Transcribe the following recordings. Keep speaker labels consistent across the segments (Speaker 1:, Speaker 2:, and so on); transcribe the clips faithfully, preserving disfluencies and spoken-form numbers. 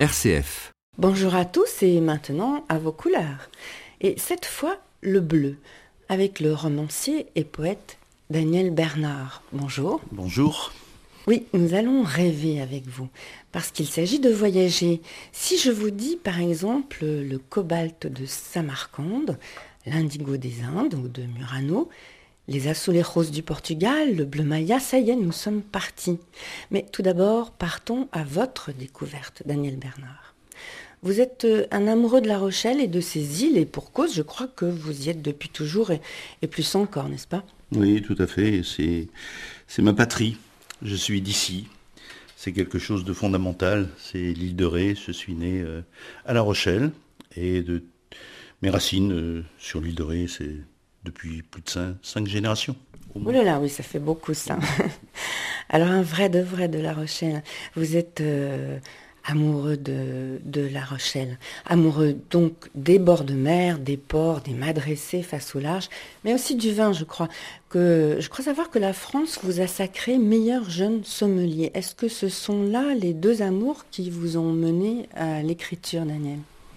Speaker 1: R C F.
Speaker 2: Bonjour à tous et maintenant à vos couleurs. Et cette fois, le bleu, avec le romancier et poète Daniel Bernard. Bonjour.
Speaker 3: Bonjour.
Speaker 2: Oui, nous allons rêver avec vous, parce qu'il s'agit de voyager. Si je vous dis par exemple le cobalt de Samarcande, l'indigo des Indes ou de Murano, les azulejos du Portugal, le bleu maya, ça y est, nous sommes partis. Mais tout d'abord, partons à votre découverte, Daniel Bernard. Vous êtes un amoureux de La Rochelle et de ses îles, et pour cause, je crois que vous y êtes depuis toujours, et, et plus encore, n'est-ce pas ?
Speaker 3: Oui, tout à fait, c'est, c'est ma patrie. Je suis d'ici. C'est quelque chose de fondamental. C'est l'île de Ré. Je suis né euh, à La Rochelle. Et de mes racines euh, sur l'île de Ré, c'est depuis plus de cinq, cinq générations.
Speaker 2: Oh là là, oui, ça fait beaucoup ça. Alors un vrai de vrai de La Rochelle. Vous êtes euh, amoureux de, de La Rochelle. Amoureux donc des bords de mer, des ports, des mâts dressés face au large, mais aussi du vin, je crois. Que, je crois savoir que la France vous a sacré meilleur jeune sommelier. Est-ce que ce sont là les deux amours qui vous ont mené à l'écriture, Daniel ?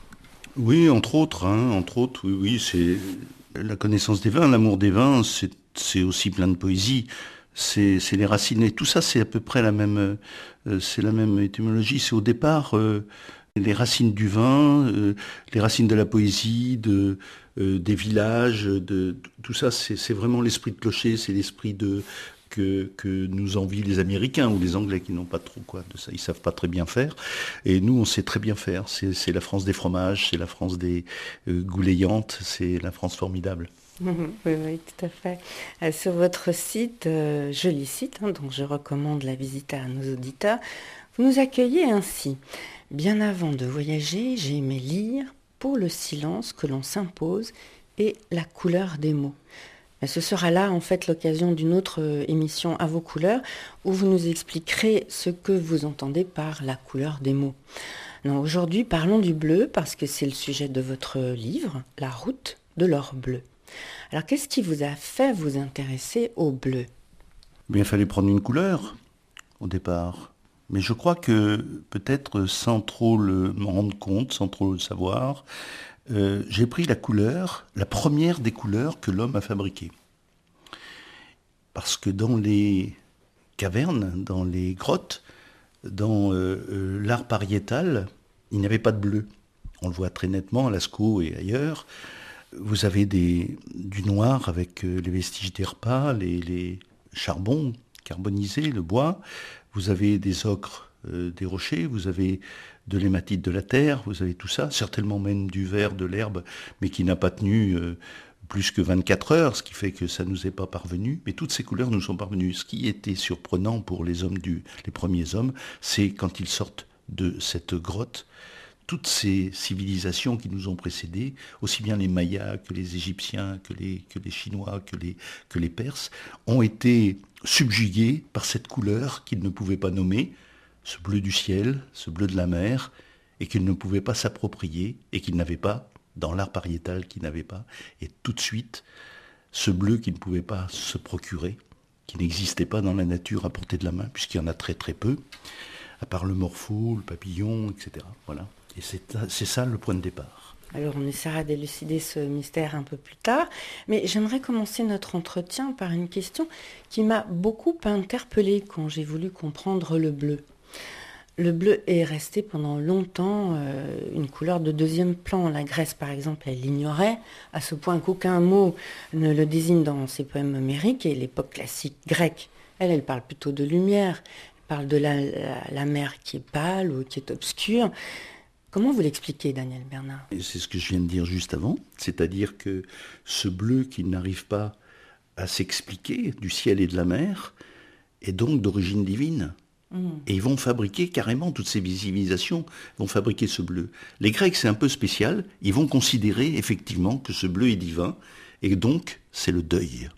Speaker 3: Oui, entre autres, hein, entre autres, oui, oui, c'est la connaissance des vins, l'amour des vins, c'est, c'est aussi plein de poésie. C'est, c'est les racines et tout ça, c'est à peu près la même, euh, c'est la même étymologie. C'est au départ euh, les racines du vin, euh, les racines de la poésie, de euh, des villages, de tout ça. C'est, c'est vraiment l'esprit de clocher, c'est l'esprit de que, que nous envient les Américains ou les Anglais qui n'ont pas trop quoi de ça, ils savent pas très bien faire. Et nous, on sait très bien faire. C'est, c'est la France des fromages, c'est la France des euh, gouléantes, c'est la France formidable.
Speaker 2: Oui, oui, tout à fait. Euh, sur votre site, euh, joli site, hein, dont je recommande la visite à nos auditeurs, vous nous accueillez ainsi. Bien avant de voyager, j'ai aimé lire pour le silence que l'on s'impose et la couleur des mots. Mais ce sera là, en fait, l'occasion d'une autre euh, émission à vos couleurs, où vous nous expliquerez ce que vous entendez par la couleur des mots. Non, aujourd'hui, parlons du bleu, parce que c'est le sujet de votre livre, La route de l'or bleu. Alors, qu'est-ce qui vous a fait vous intéresser au bleu ?
Speaker 3: Mais il fallait prendre une couleur au départ. Mais je crois que peut-être sans trop le, m'en rendre compte, sans trop le savoir, euh, j'ai pris la couleur, la première des couleurs que l'homme a fabriquées. Parce que dans les cavernes, dans les grottes, dans euh, euh, l'art pariétal, il n'y avait pas de bleu. On le voit très nettement à Lascaux et ailleurs. Vous avez des, du noir avec euh, les vestiges des repas, les, les charbons carbonisés, le bois. Vous avez des ocres, euh, des rochers. Vous avez de l'hématite de la terre. Vous avez tout ça. Certainement même du verre, de l'herbe, mais qui n'a pas tenu euh, plus que vingt-quatre heures, ce qui fait que ça ne nous est pas parvenu. Mais toutes ces couleurs nous sont parvenues. Ce qui était surprenant pour les hommes du, les premiers hommes, c'est quand ils sortent de cette grotte, toutes ces civilisations qui nous ont précédés, aussi bien les Mayas que les Égyptiens, que les, que les Chinois, que les, que les Perses, ont été subjugués par cette couleur qu'ils ne pouvaient pas nommer, ce bleu du ciel, ce bleu de la mer, et qu'ils ne pouvaient pas s'approprier, et qu'ils n'avaient pas, dans l'art pariétal qu'ils n'avaient pas, et tout de suite, ce bleu qu'ils ne pouvaient pas se procurer, qui n'existait pas dans la nature à portée de la main, puisqu'il y en a très très peu, à part le morpho, le papillon, et cetera. Voilà. Et c'est, c'est ça le point de départ.
Speaker 2: Alors on essaiera d'élucider ce mystère un peu plus tard, mais j'aimerais commencer notre entretien par une question qui m'a beaucoup interpellée quand j'ai voulu comprendre le bleu. Le bleu est resté pendant longtemps euh, une couleur de deuxième plan. La Grèce, par exemple, elle l'ignorait, à ce point qu'aucun mot ne le désigne dans ses poèmes homériques, et l'époque classique grecque, elle, elle parle plutôt de lumière, elle parle de la, la, la mer qui est pâle ou qui est obscure. Comment vous l'expliquez, Daniel Bernard ?
Speaker 3: Et c'est ce que je viens de dire juste avant, c'est-à-dire que ce bleu qui n'arrive pas à s'expliquer du ciel et de la mer est donc d'origine divine. Mmh. Et ils vont fabriquer carrément, toutes ces civilisations vont fabriquer ce bleu. Les Grecs, c'est un peu spécial, ils vont considérer effectivement que ce bleu est divin, et donc c'est le deuil.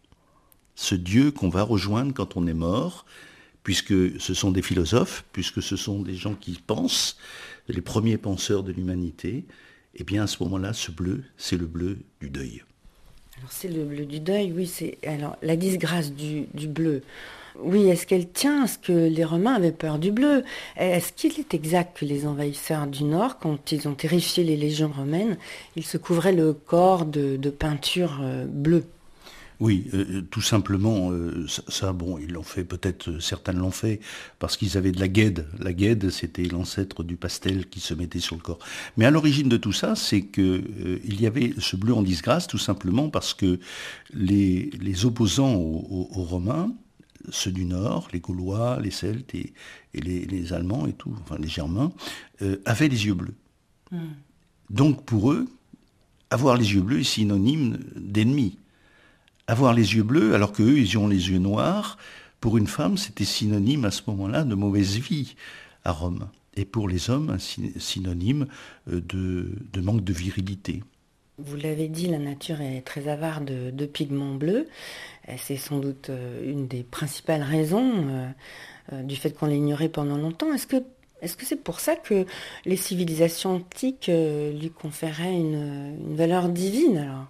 Speaker 3: Ce Dieu qu'on va rejoindre quand on est mort, puisque ce sont des philosophes, puisque ce sont des gens qui pensent, les premiers penseurs de l'humanité, et bien à ce moment-là, ce bleu, c'est le bleu du deuil.
Speaker 2: Alors c'est le bleu du deuil, oui, c'est alors la disgrâce du, du bleu. Oui, est-ce qu'elle tient à ce que les Romains avaient peur du bleu? Est-ce qu'il est exact que les envahisseurs du Nord, quand ils ont terrifié les légions romaines, ils se couvraient le corps de, de peinture euh, bleue?
Speaker 3: Oui, euh, tout simplement, euh, ça, ça, bon, ils l'ont fait, peut-être euh, certains l'ont fait, parce qu'ils avaient de la guède. La guède, c'était l'ancêtre du pastel qui se mettait sur le corps. Mais à l'origine de tout ça, c'est que euh, il y avait ce bleu en disgrâce, tout simplement parce que les, les opposants aux, aux- aux Romains, ceux du Nord, les Gaulois, les Celtes et, et les, les Allemands et tout, enfin les Germains, euh, avaient les yeux bleus.
Speaker 2: Hmm.
Speaker 3: Donc pour eux, avoir les yeux bleus est synonyme d'ennemi. Avoir les yeux bleus, alors qu'eux, ils ont les yeux noirs, pour une femme, c'était synonyme à ce moment-là de mauvaise vie à Rome. Et pour les hommes, un synonyme euh, de, de manque de virilité.
Speaker 2: Vous l'avez dit, la nature est très avare de, de pigments bleus. Et c'est sans doute euh, une des principales raisons euh, euh, du fait qu'on l'ignorait pendant longtemps. Est-ce que est-ce que c'est pour ça que les civilisations antiques euh, lui conféraient une, une valeur divine alors?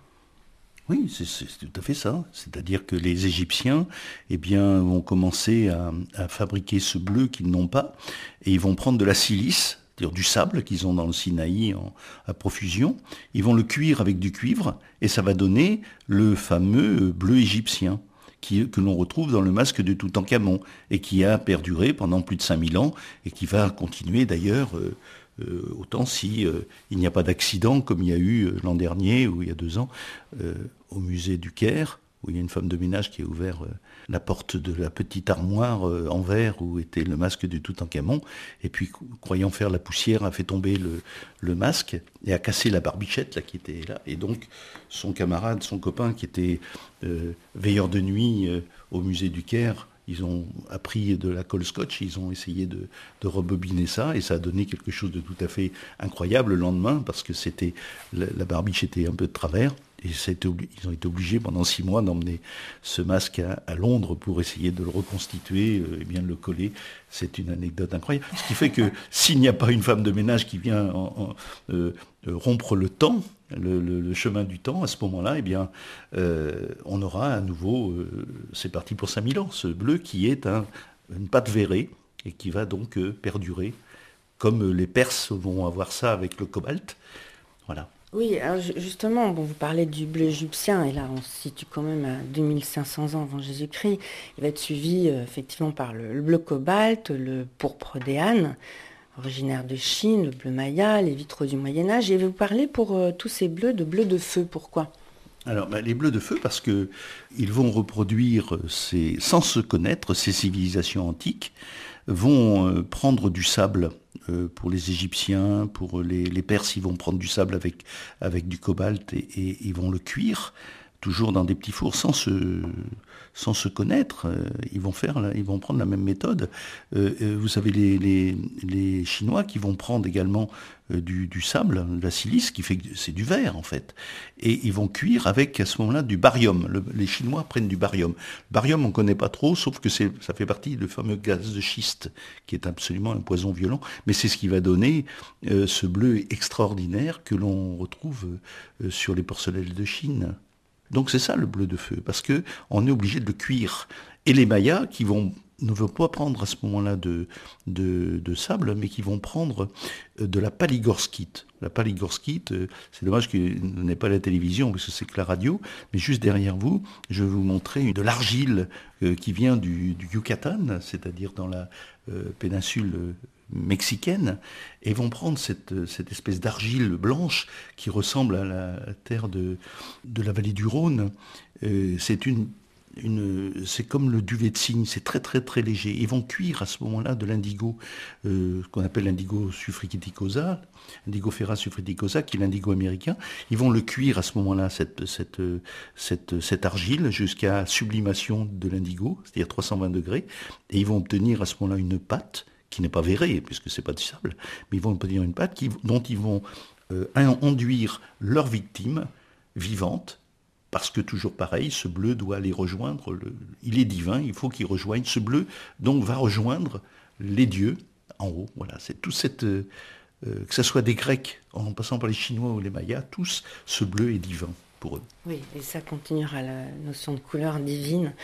Speaker 3: Oui, c'est c'est tout à fait ça. C'est-à-dire que les Égyptiens, eh bien, vont commencer à, à fabriquer ce bleu qu'ils n'ont pas, et ils vont prendre de la silice, c'est-à-dire du sable qu'ils ont dans le Sinaï en, à profusion. Ils vont le cuire avec du cuivre, et ça va donner le fameux bleu égyptien qui, que l'on retrouve dans le masque de Toutankhamon, et qui a perduré pendant plus de cinq mille ans, et qui va continuer d'ailleurs, euh, euh, autant si euh, il n'y a pas d'accident comme il y a eu euh, l'an dernier ou il y a deux ans, euh, au musée du Caire, où il y a une femme de ménage qui a ouvert euh, la porte de la petite armoire euh, en verre où était le masque de Toutankhamon, et puis, croyant faire la poussière, a fait tomber le, le masque et a cassé la barbichette là, qui était là. Et donc, son camarade, son copain qui était euh, veilleur de nuit euh, au musée du Caire, ils ont appris de la colle scotch, ils ont essayé de, de rebobiner ça, et ça a donné quelque chose de tout à fait incroyable le lendemain, parce que c'était la, la barbiche était un peu de travers. Et ils ont été obligés pendant six mois d'emmener ce masque à, à Londres pour essayer de le reconstituer euh, et bien de le coller. C'est une anecdote incroyable. Ce qui fait que s'il n'y a pas une femme de ménage qui vient en, en, euh, rompre le temps, le, le, le chemin du temps, à ce moment-là, eh bien, euh, on aura à nouveau, euh, c'est parti pour cinq mille ans, ce bleu qui est un, une pâte verrée et qui va donc euh, perdurer, comme les Perses vont avoir ça avec le cobalt. Voilà.
Speaker 2: Oui, alors ju- justement, bon, vous parlez du bleu égyptien, et là on se situe quand même à deux mille cinq cents ans avant Jésus-Christ. Il va être suivi euh, effectivement par le, le bleu cobalt, le pourpre des ânes, originaire de Chine, le bleu maya, les vitraux du Moyen Âge. Et vous parlez pour euh, tous ces bleus de bleu de feu, pourquoi?
Speaker 3: Alors, ben, les bleus de feu, parce que ils vont reproduire, ces, sans se connaître, ces civilisations antiques, vont euh, prendre du sable euh, pour les Égyptiens, pour les, les Perses, ils vont prendre du sable avec, avec du cobalt et, et ils vont le cuire, toujours dans des petits fours, sans se, sans se connaître. Euh, ils vont faire, la- ils vont prendre la même méthode. Euh, euh, vous savez, les, les, les Chinois qui vont prendre également euh, du, du sable, de la silice, qui fait que c'est du verre en fait, et ils vont cuire avec à ce moment-là du barium. Le- les Chinois prennent du barium. Le barium, on ne connaît pas trop, sauf que c'est, ça fait partie du fameux gaz de schiste, qui est absolument un poison violent, mais c'est ce qui va donner euh, ce bleu extraordinaire que l'on retrouve euh, sur les porcelaines de Chine. Donc c'est ça le bleu de feu, parce que on est obligé de le cuire. Et les Mayas qui vont ne vont pas prendre à ce moment-là de, de, de sable, mais qui vont prendre euh, de la paligorskite. La paligorskite, euh, c'est dommage que vous n'ayez pas la télévision, parce que c'est que la radio, mais juste derrière vous, je vais vous montrer de l'argile euh, qui vient du, du Yucatan, c'est-à-dire dans la euh, péninsule euh, mexicaine, et vont prendre cette, cette espèce d'argile blanche qui ressemble à la terre de, de la vallée du Rhône. Euh, c'est une, une, c'est comme le duvet de cygne, c'est très très très léger. Ils vont cuire à ce moment-là de l'indigo, euh, qu'on appelle l'indigo suffriticosa, indigofera suffriticosa, qui est l'indigo américain. Ils vont le cuire à ce moment-là, cette, cette, cette, cette argile, jusqu'à sublimation de l'indigo, c'est-à-dire trois cent vingt degrés, et ils vont obtenir à ce moment-là une pâte qui n'est pas verrée, puisque c'est pas du sable, mais ils vont obtenir une pâte qui, dont ils vont euh, enduire leur victime vivante, parce que toujours pareil, ce bleu doit aller rejoindre, le, il est divin, il faut qu'il rejoigne, ce bleu donc va rejoindre les dieux en haut. Voilà, c'est tout cette, euh, que ce soit des Grecs, en passant par les Chinois ou les Mayas, tous, ce bleu est divin pour eux.
Speaker 2: Oui, et ça continuera la notion de couleur divine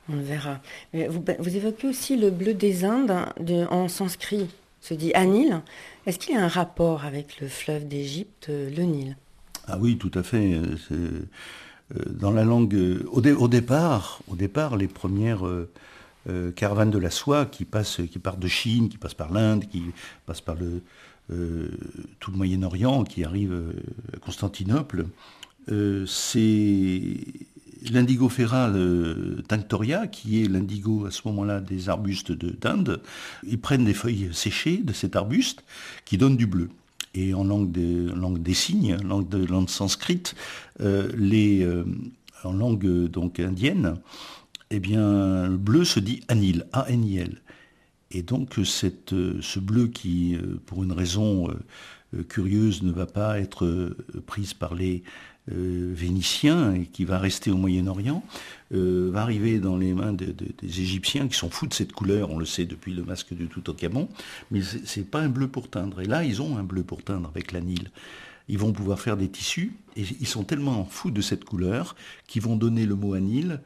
Speaker 2: On le verra. Mais vous, vous évoquez aussi le bleu des Indes de- en sanskrit, se dit Anil. Est-ce qu'il y a un rapport avec le fleuve d'Égypte, euh, le Nil?
Speaker 3: Ah oui, tout à fait. euh, c'est, euh, Dans la langue, euh, au, dé- au départ, au départ, les premières euh, euh, caravanes de la soie qui passent, qui partent de Chine, qui passent par l'Inde, qui passent par le, euh, tout le Moyen-Orient, qui arrivent euh, à Constantinople, euh, c'est l'Indigofera euh, tinctoria, qui est l'indigo à ce moment-là des arbustes de- d'Inde. Ils prennent des feuilles séchées de cet arbuste qui donnent du bleu. Et en langue, de, langue des signes, langue de langue sanscrite, euh, les, euh, en langue euh, donc indienne, eh bien, le bleu se dit anil, A N I L. Et donc cette, euh, ce bleu qui, euh, pour une raison euh, curieuse, ne va pas être euh, prise par les euh, Vénitiens et qui va rester au Moyen-Orient, euh, va arriver dans les mains de, de, des Égyptiens qui sont fous de cette couleur, on le sait depuis le masque de Toutankhamon, mais c'est, c'est pas un bleu pour teindre. Et là, ils ont un bleu pour teindre avec l'anil. Ils vont pouvoir faire des tissus et ils sont tellement fous de cette couleur qu'ils vont donner le mot anil,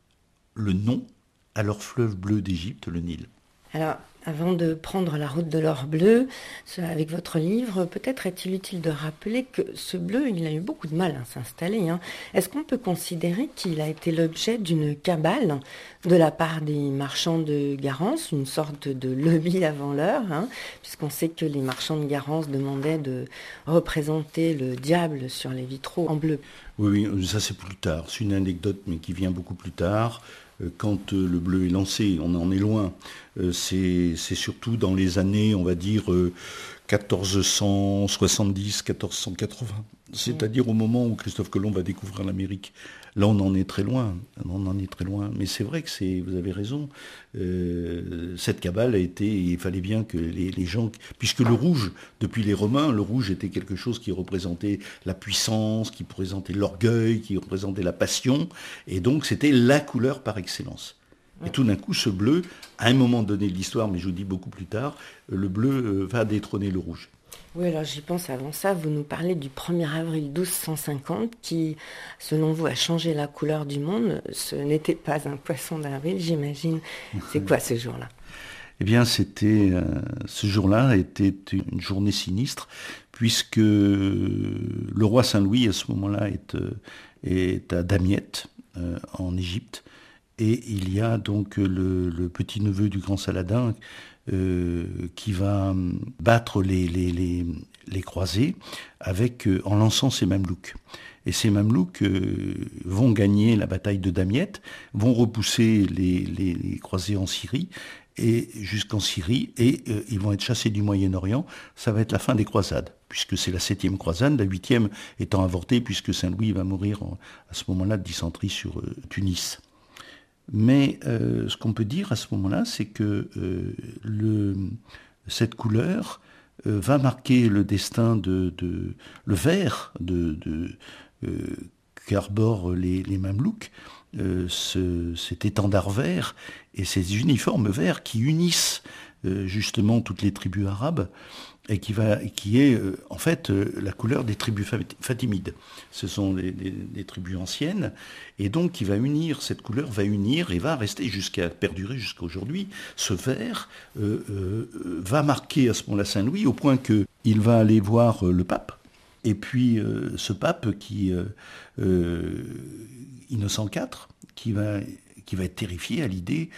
Speaker 3: le nom à leur fleuve bleu d'Égypte, le Nil.
Speaker 2: Alors, avant de prendre la route de l'or bleu, ce- avec votre livre, peut-être est-il utile de rappeler que ce bleu, il a eu beaucoup de mal à s'installer, hein. Est-ce qu'on peut considérer qu'il a été l'objet d'une cabale de la part des marchands de Garance, une sorte de lobby avant l'heure, hein, puisqu'on sait que les marchands de Garance demandaient de représenter le diable sur les vitraux en bleu?
Speaker 3: Oui, oui, ça c'est plus tard. C'est une anecdote, mais qui vient beaucoup plus tard. Euh, Quand euh, le bleu est lancé, on en est loin. Euh, C'est c'est surtout dans les années, on va dire, euh, quatorze cent soixante-dix, quatorze cent quatre-vingts. C'est-à-dire au moment où Christophe Colomb va découvrir l'Amérique. Là, on en est très loin. On en est très loin. Mais c'est vrai que c'est, vous avez raison. Euh, cette cabale a été, il fallait bien que les, les gens, puisque le rouge, depuis les Romains, le rouge était quelque chose qui représentait la puissance, qui représentait l'orgueil, qui représentait la passion, et donc c'était la couleur par excellence. Et tout d'un coup, ce bleu, à un moment donné de l'histoire, mais je vous dis beaucoup plus tard, le bleu euh, va détrôner le rouge.
Speaker 2: Oui, alors j'y pense avant ça, vous nous parlez du premier avril mille deux cent cinquante qui, selon vous, a changé la couleur du monde. Ce n'était pas un poisson d'avril, j'imagine. C'est quoi ce jour-là?
Speaker 3: Eh bien, c'était euh, ce jour-là était une journée sinistre, puisque le roi Saint-Louis, à ce moment-là, est, euh, est à Damiette, euh, en Égypte, et il y a donc le, le petit-neveu du grand Saladin euh, qui va battre les, les, les, les croisés avec, euh, en lançant ses mamelouks. Et ces mamelouks euh, vont gagner la bataille de Damiette, vont repousser les, les, les croisés en Syrie, et jusqu'en Syrie, et euh, ils vont être chassés du Moyen-Orient. Ça va être la fin des croisades, puisque c'est la septième croisade, la huitième étant avortée, puisque Saint-Louis va mourir en, à ce moment-là de dysenterie sur euh, Tunis. Mais euh, ce qu'on peut dire à ce moment-là, c'est que euh, le, cette couleur euh, va marquer le destin de, de le vert de, de euh, qu'arborent les, les Mamelouks, euh, ce, cet étendard vert et ces uniformes verts qui unissent euh, justement toutes les tribus arabes et qui, va, qui est euh, en fait euh, la couleur des tribus fatimides. Ce sont les, les, les tribus anciennes, et donc qui va unir, cette couleur va unir et va rester jusqu'à perdurer jusqu'à aujourd'hui. Ce vert euh, euh, va marquer à ce moment-là Saint-Louis, au point qu'il va aller voir euh, le pape, et puis euh, ce pape qui, euh, euh, Innocent quatre, qui va, qui va être terrifié à l'idée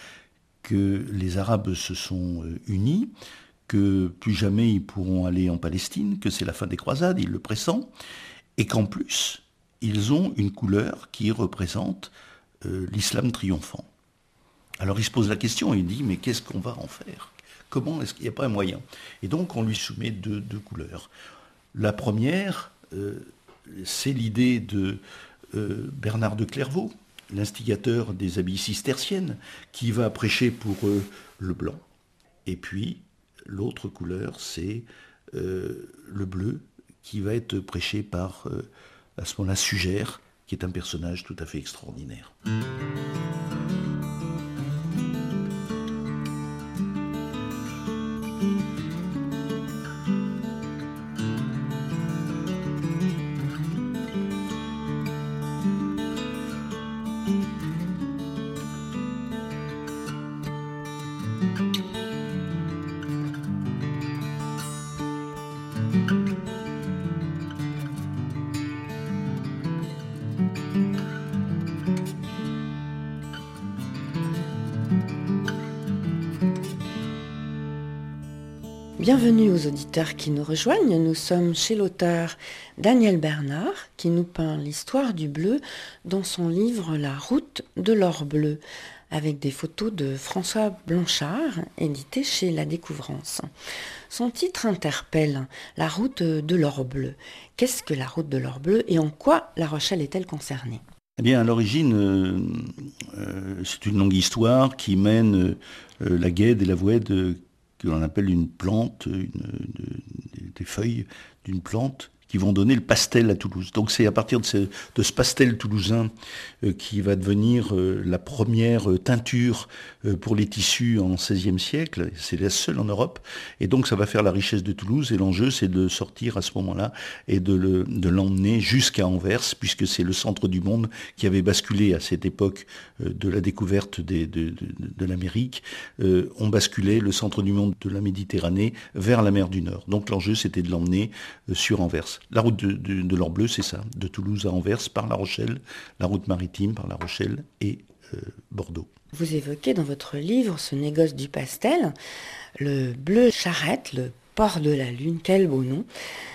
Speaker 3: que les Arabes se sont euh, unis, que plus jamais ils pourront aller en Palestine, que c'est la fin des croisades, il le pressent, et qu'en plus, ils ont une couleur qui représente euh, l'islam triomphant. Alors il se pose la question, il dit, mais qu'est-ce qu'on va en faire? Comment est-ce qu'il n'y a pas un moyen? Et donc on lui soumet deux, deux couleurs. La première, euh, c'est l'idée de euh, Bernard de Clairvaux, l'instigateur des abbayes cisterciennes, qui va prêcher pour euh, le blanc. Et puis, l'autre couleur, c'est euh, le bleu, qui va être prêché par, euh, à ce moment-là, Sugère, qui est un personnage tout à fait extraordinaire.
Speaker 2: Bienvenue aux auditeurs qui nous rejoignent. Nous sommes chez l'auteur Daniel Bernard qui nous peint l'histoire du bleu dans son livre La route de l'or bleu, avec des photos de François Blanchard, édité chez La Découvrance. Son titre interpelle, La route de l'or bleu. Qu'est-ce que la route de l'or bleu et en quoi La Rochelle est-elle concernée ?
Speaker 3: Eh bien, à l'origine, euh, euh, c'est une longue histoire qui mène euh, la Guède et la Vouède, euh, que l'on appelle une plante, une, de, des feuilles d'une plante, qui vont donner le pastel à Toulouse. Donc c'est à partir de ce, de ce pastel toulousain euh, qui va devenir euh, la première euh, teinture euh, pour les tissus en seizième siècle. C'est la seule en Europe. Et donc ça va faire la richesse de Toulouse. Et l'enjeu, c'est de sortir à ce moment-là et de, le, de l'emmener jusqu'à Anvers, puisque c'est le centre du monde qui avait basculé à cette époque euh, de la découverte des, de, de, de l'Amérique. Euh, on basculait le centre du monde de la Méditerranée vers la mer du Nord. Donc l'enjeu, c'était de l'emmener euh, sur Anvers. La route de, de, de l'or bleu, c'est ça, de Toulouse à Anvers par La Rochelle, la route maritime par La Rochelle et euh, Bordeaux.
Speaker 2: Vous évoquez dans votre livre ce négoce du pastel, le bleu charrette, le port de la lune, quel beau nom.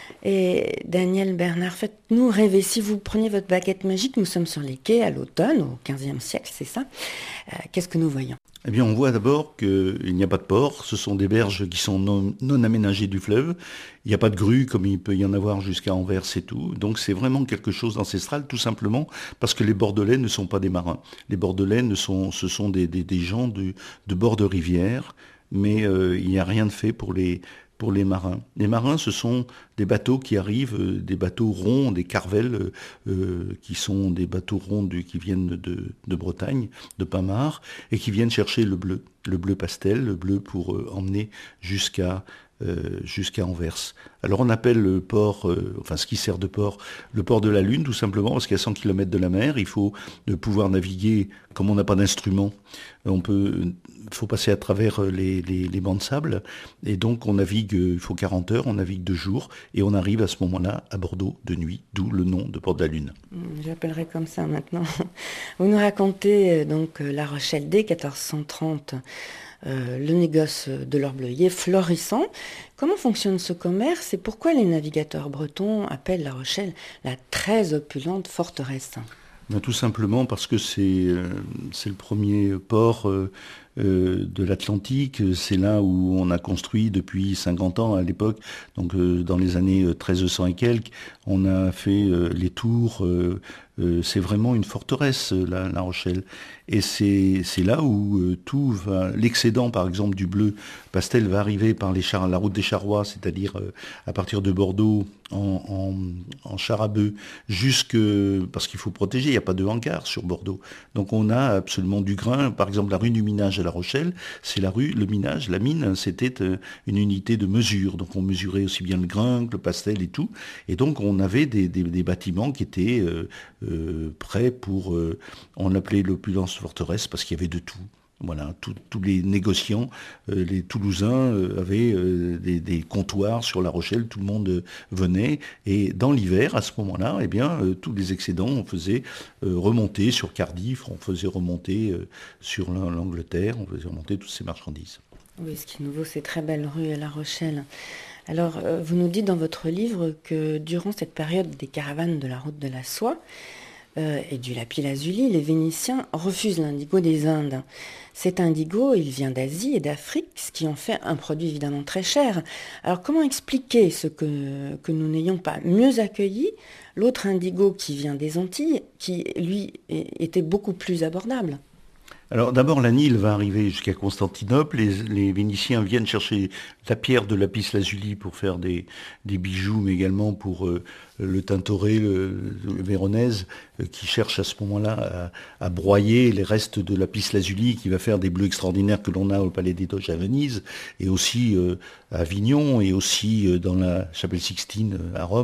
Speaker 2: Et Daniel Bernard, faites-nous rêver. Si vous preniez votre baguette magique, nous sommes sur les quais à l'automne, au quinzième siècle, c'est ça. Euh, qu'est-ce que nous voyons ?
Speaker 3: Eh bien, on voit d'abord qu'il n'y a pas de port. Ce sont des berges qui sont non, non aménagées du fleuve. Il n'y a pas de grue comme il peut y en avoir jusqu'à Anvers et tout. Donc c'est vraiment quelque chose d'ancestral, tout simplement parce que les Bordelais ne sont pas des marins. Les Bordelais, ne sont, ce sont des, des, des gens de, de bord de rivière, mais euh, il n'y a rien de fait pour les... pour les marins. Les marins, ce sont des bateaux qui arrivent, euh, des bateaux ronds, des carvels, euh, qui sont des bateaux ronds de, qui viennent de, de Bretagne, de Pamar, et qui viennent chercher le bleu, le bleu pastel, le bleu pour euh, emmener jusqu'à euh, jusqu'à Anvers. Alors on appelle le port, euh, enfin ce qui sert de port, le port de la Lune, tout simplement, parce qu'à cent kilomètres de la mer, il faut euh, pouvoir naviguer, comme on n'a pas d'instrument, on peut, il faut passer à travers les, les, les bancs de sable, et donc on navigue, il faut quarante heures, on navigue deux jours, et on arrive à ce moment-là à Bordeaux de nuit, d'où le nom de port de la Lune.
Speaker 2: J'appellerai comme ça maintenant. Vous nous racontez donc La Rochelle dès quatorze cent trente, euh, le négoce de l'or bleu est florissant. Comment fonctionne ce commerce et pourquoi les navigateurs bretons appellent La Rochelle la très opulente forteresse ?
Speaker 3: Ben, tout simplement parce que c'est, euh, c'est le premier port euh, euh, de l'Atlantique. C'est là où on a construit depuis cinquante ans à l'époque, donc euh, dans les années treize cents et quelques, on a fait euh, les tours. Euh, euh, c'est vraiment une forteresse, la, la Rochelle. Et c'est, c'est là où euh, tout va. L'excédent, par exemple, du bleu pastel va arriver par les char, la route des Charrois, c'est-à-dire euh, à partir de Bordeaux en, en, en char à bœuf, jusque parce qu'il faut protéger. Il n'y a pas de hangar sur Bordeaux. Donc on a absolument du grain. Par exemple, la rue du Minage à La Rochelle, c'est la rue, le minage, la mine, c'était une unité de mesure. Donc on mesurait aussi bien le grain que le pastel et tout. Et donc on avait des, des, des bâtiments qui étaient euh, euh, prêts pour... Euh, on l'appelait l'opulence forteresse parce qu'il y avait de tout. Voilà, tous les négociants, euh, les Toulousains euh, avaient euh, des, des comptoirs sur La Rochelle, tout le monde euh, venait, et dans l'hiver, à ce moment-là, eh bien, euh, tous les excédents, on faisait euh, remonter sur Cardiff, on faisait remonter euh, sur l'Angleterre, on faisait remonter toutes ces marchandises.
Speaker 2: Oui, ce qui est nouveau, c'est très belle rue à La Rochelle. Alors, euh, vous nous dites dans votre livre que durant cette période des caravanes de la route de la soie, Euh, et du lapis-lazuli, les Vénitiens refusent l'indigo des Indes. Cet indigo, il vient d'Asie et d'Afrique, ce qui en fait un produit évidemment très cher. Alors comment expliquer ce que, que nous n'ayons pas mieux accueilli l'autre indigo qui vient des Antilles, qui lui était beaucoup plus abordable ?
Speaker 3: Alors d'abord, la Nile va arriver jusqu'à Constantinople. Les, les Vénitiens viennent chercher la pierre de lapis-lazuli pour faire des, des bijoux, mais également pour euh, le Tintoret, le, le Véronèse, euh, qui cherche à ce moment-là à, à broyer les restes de lapis-lazuli, qui va faire des bleus extraordinaires que l'on a au Palais des Doges à Venise, et aussi euh, à Avignon, et aussi euh, dans la chapelle Sixtine à Rome.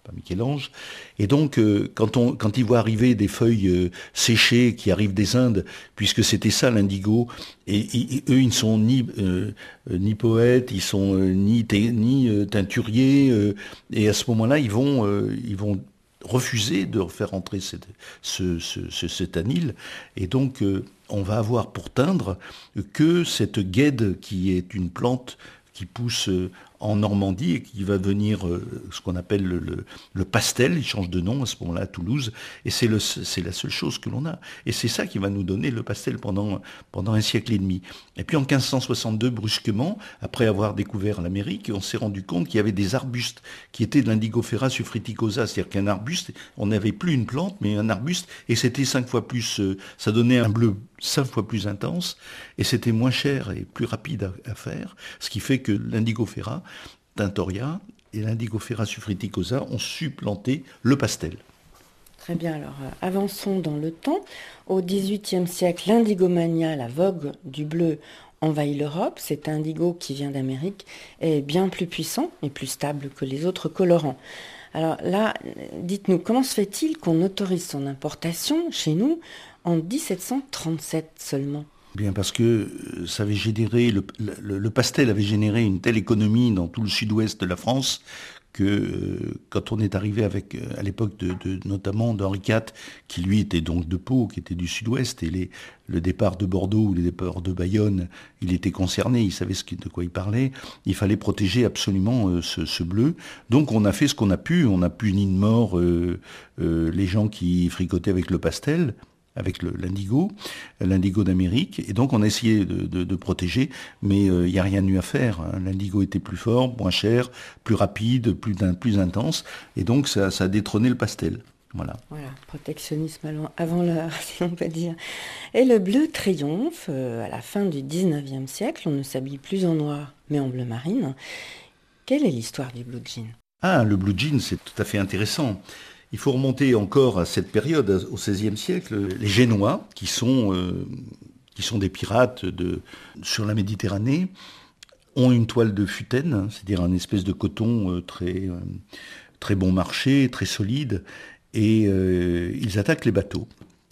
Speaker 3: pas Michel-Ange. Et donc, euh, quand, on, quand il voit arriver des feuilles euh, séchées qui arrivent des Indes, puisque c'était ça l'indigo, et, et, et eux, ils ne sont ni, euh, ni poètes, ils sont euh, ni, ni euh, teinturiers, euh, et à ce moment-là, ils vont, euh, ils vont refuser de faire entrer cette, ce, ce, ce, cet anil, et donc euh, on va avoir pour teindre que cette guède qui est une plante qui pousse euh, en Normandie et qui va devenir euh, ce qu'on appelle le, le, le pastel, il change de nom à ce moment-là à Toulouse, et c'est, le, c'est la seule chose que l'on a. Et c'est ça qui va nous donner le pastel pendant, pendant un siècle et demi. Et puis en quinze cent soixante-deux, brusquement, après avoir découvert l'Amérique, on s'est rendu compte qu'il y avait des arbustes qui étaient de l'Indigofera suffruticosa, c'est-à-dire qu'un arbuste, on n'avait plus une plante, mais un arbuste, et c'était cinq fois plus, euh, ça donnait un bleu cinq fois plus intense, et c'était moins cher et plus rapide à, à faire, ce qui fait que l'Indigofera Tintoria et l'Indigofera suffruticosa ont supplanté le pastel.
Speaker 2: Très bien, alors euh, avançons dans le temps. Au dix-huitième siècle, l'indigomania, la vogue du bleu, envahit l'Europe. Cet indigo qui vient d'Amérique est bien plus puissant et plus stable que les autres colorants. Alors là, dites-nous, comment se fait-il qu'on autorise son importation chez nous en dix-sept cent trente-sept seulement ?
Speaker 3: Bien parce que ça avait généré, le, le, le pastel avait généré une telle économie dans tout le sud-ouest de la France que euh, quand on est arrivé avec, à l'époque de, de notamment d'Henri quatre, qui lui était donc de Pau, qui était du sud-ouest, et les, le départ de Bordeaux ou le départ de Bayonne, il était concerné, il savait ce, de quoi il parlait, il fallait protéger absolument euh, ce, ce bleu. Donc on a fait ce qu'on a pu, on a puni de mort euh, euh, les gens qui fricotaient avec le pastel, avec le, l'indigo, l'indigo d'Amérique, et donc on a essayé de, de, de protéger, mais il euh, n'y a rien eu à faire. Hein. L'indigo était plus fort, moins cher, plus rapide, plus, plus intense, et donc ça, ça a détrôné le pastel. Voilà.
Speaker 2: Voilà, protectionnisme avant l'heure, si on peut dire. Et le bleu triomphe, euh, à la fin du dix-neuvième siècle, on ne s'habille plus en noir, mais en bleu marine. Quelle est l'histoire du blue jean ?
Speaker 3: Ah, le blue jean, c'est tout à fait intéressant. Il faut remonter encore à cette période, au seizième siècle. Les Génois, qui sont, euh, qui sont des pirates de, sur la Méditerranée, ont une toile de futaine, c'est-à-dire un espèce de coton euh, très, euh, très bon marché, très solide, et euh, ils attaquent les bateaux.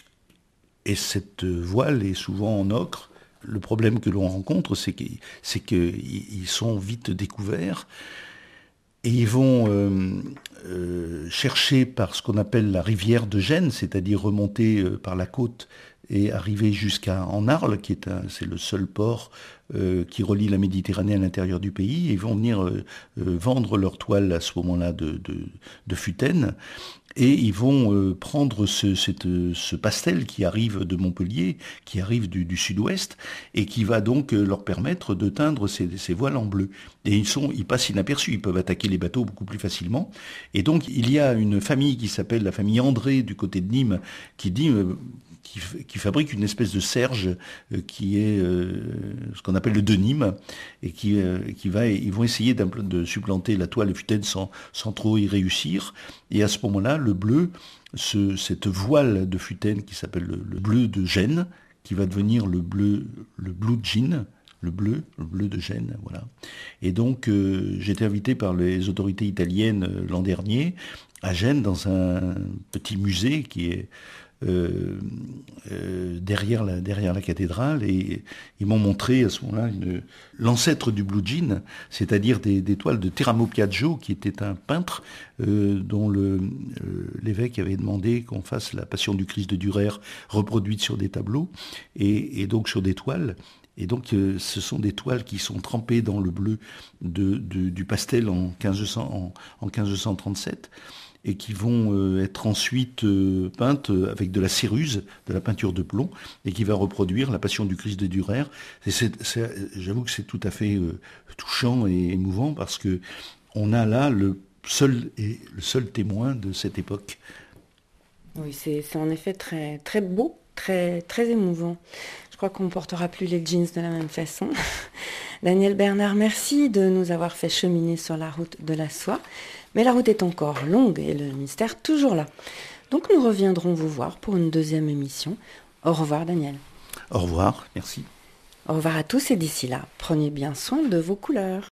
Speaker 3: Et cette voile est souvent en ocre. Le problème que l'on rencontre, c'est qu'ils, c'est qu'ils sont vite découverts. Et ils vont euh, euh, chercher par ce qu'on appelle la rivière de Gênes, c'est-à-dire remonter euh, par la côte et arriver jusqu'à en Arles, qui est un, c'est le seul port euh, qui relie la Méditerranée à l'intérieur du pays. Et ils vont venir euh, euh, vendre leur toile à ce moment-là de, de, de futaine. Et ils vont euh, prendre ce, cette, ce pastel qui arrive de Montpellier, qui arrive du, du sud-ouest, et qui va donc euh, leur permettre de teindre ces, ces voiles en bleu. Et ils, sont, ils passent inaperçus, ils peuvent attaquer les bateaux beaucoup plus facilement. Et donc il y a une famille qui s'appelle la famille André du côté de Nîmes, qui dit... Euh, Qui, qui fabrique une espèce de serge euh, qui est euh, ce qu'on appelle le de Nîmes, et qui, euh, qui va, ils vont essayer de supplanter la toile futaine sans, sans trop y réussir. Et à ce moment-là, le bleu, ce, cette voile de futaine qui s'appelle le, le bleu de Gênes, qui va devenir le bleu, le blue jean, le bleu, le bleu de Gênes, voilà. Et donc, euh, j'ai été invité par les autorités italiennes euh, l'an dernier à Gênes dans un petit musée qui est Euh, euh, derrière, la, derrière la cathédrale, et ils m'ont montré à ce moment-là une, l'ancêtre du blue jean, c'est-à-dire des, des toiles de Teramo Piaggio, qui était un peintre euh, dont le, euh, l'évêque avait demandé qu'on fasse la Passion du Christ de Dürer reproduite sur des tableaux, et, et donc sur des toiles. Et donc, euh, ce sont des toiles qui sont trempées dans le bleu de, de, du pastel en, quinze cents, en, en quinze cent trente-sept, et qui vont euh, être ensuite euh, peintes avec de la céruse, de la peinture de plomb, et qui va reproduire la Passion du Christ de Dürer. Et c'est, c'est, j'avoue que c'est tout à fait euh, touchant et émouvant, parce que on a là le seul, et le seul témoin de cette époque.
Speaker 2: Oui, c'est, c'est en effet très, très beau, très, très émouvant. Je crois qu'on ne portera plus les jeans de la même façon. Daniel Bernard, merci de nous avoir fait cheminer sur la route de la soie. Mais la route est encore longue et le mystère toujours là. Donc nous reviendrons vous voir pour une deuxième émission. Au revoir Daniel.
Speaker 3: Au revoir, merci.
Speaker 2: Au revoir à tous et d'ici là, prenez bien soin de vos couleurs.